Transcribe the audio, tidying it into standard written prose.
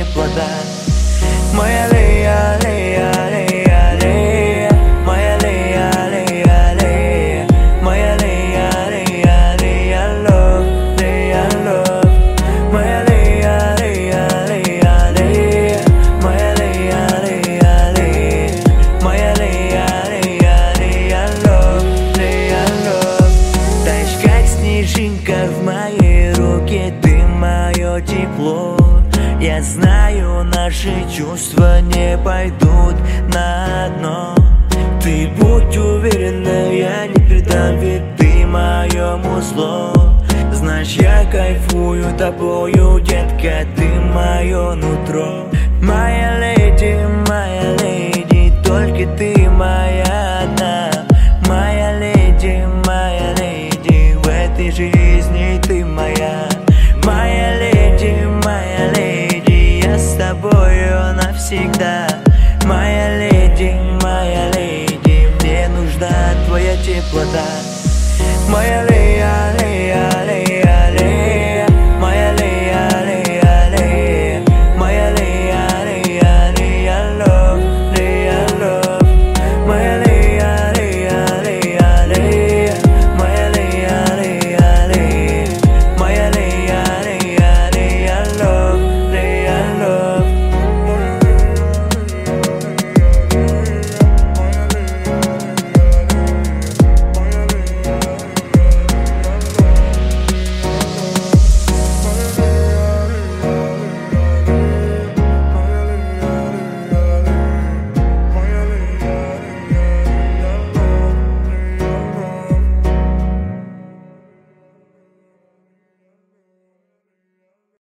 вода. Моя Лея, Лея, Лея, Лея, моя Лея, Лея, Лея, моя Лея, Лея, Лея, love, Лея, love, моя Лея, Лея, Лея, Лея, моя Лея, Лея, Лея, моя Лея, Лея, Лея, love, Лея, love. Таешь, как снежинка в моей руке, ты мое тепло. Я знаю, наши чувства не пойдут на дно. Ты будь уверена, я не предам, ведь ты моему зло. Знаешь, я кайфую тобою, детка, ты мое нутро.